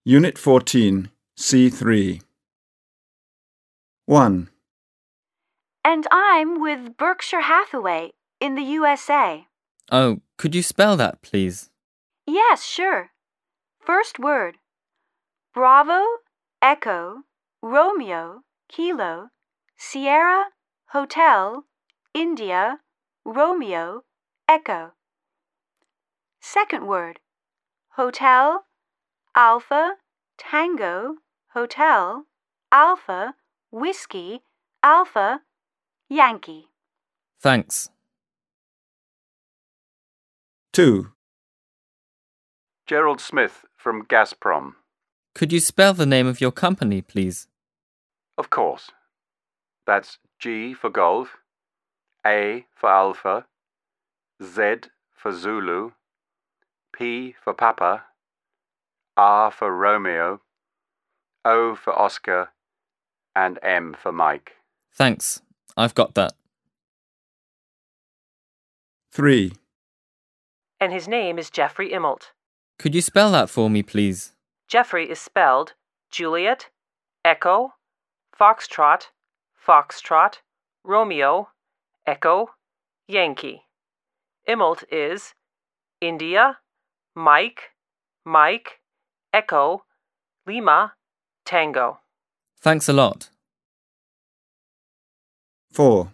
Unit 14, C3. 1. And I'm with Berkshire Hathaway in the USA. Oh, could you spell that, please? Yes, sure. First word. Bravo, Echo, Romeo, Kilo, Sierra, Hotel, India, Romeo, Echo. Second word. Hotel, Alpha, Tango, Hotel, Alpha, Whiskey, Alpha, Yankee. Thanks. 2. Gerald Smith from Gazprom. Could you spell the name of your company, please? Of course. That's G for Golf, A for Alpha, Z for Zulu, P for Papa, R for Romeo, O for Oscar, and M for Mike. Thanks. I've got that. 3. And his name is Jeffrey Immelt. Could you spell that for me, please? Jeffrey is spelled Juliet, Echo, Foxtrot, Foxtrot, Romeo, Echo, Yankee. Immelt is India, Mike, Mike, Echo, Lima, Tango. Thanks a lot. 4.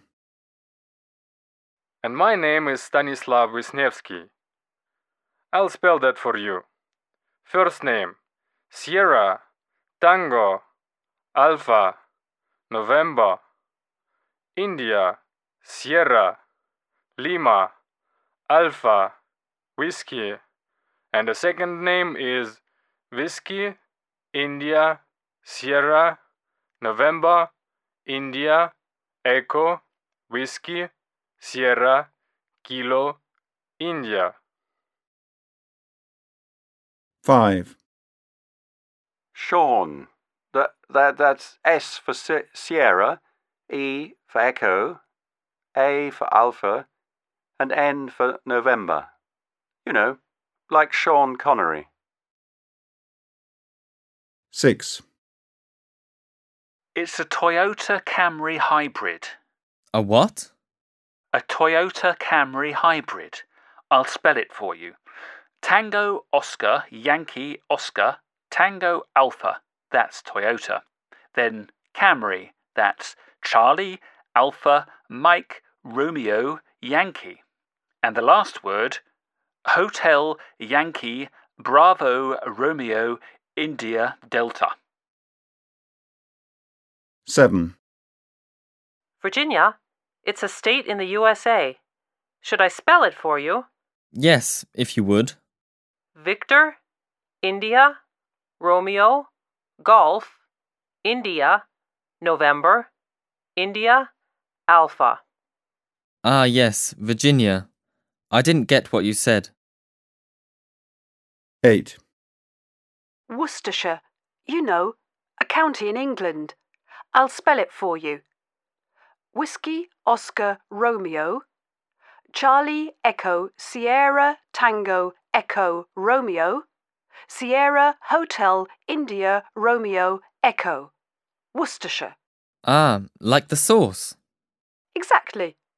And my name is Stanislav Wisniewski. I'll spell that for you. First name, Sierra, Tango, Alpha, November, India, Sierra, Lima, Alpha, Whiskey. And the second name is Whiskey, India, Sierra, November, India, Echo, Whiskey, Sierra, Kilo, India. 5. Sean. That's S for Sierra, E for Echo, A for Alpha, and N for November. You know, like Sean Connery. 6. It's a Toyota Camry hybrid. A what? A Toyota Camry hybrid. I'll spell it for you. Tango Oscar, Yankee Oscar, Tango Alpha. That's Toyota. Then Camry. That's Charlie, Alpha, Mike, Romeo, Yankee. And the last word, Hotel, Yankee, Bravo, Romeo, India, Delta. 7. Virginia, it's a state in the USA. Should I spell it for you? Yes, if you would. Victor, India, Romeo, Golf, India, November, India, Alpha. Ah, yes, Virginia. I didn't get what you said. 8. Worcestershire. You know, a county in England. I'll spell it for you. Whiskey, Oscar, Romeo, Charlie, Echo, Sierra, Tango, Echo, Romeo, Sierra, Hotel, India, Romeo, Echo. Worcestershire. Ah, like the sauce. Exactly.